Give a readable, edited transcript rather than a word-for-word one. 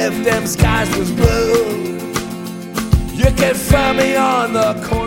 if them skies was blue. You can find me on the corner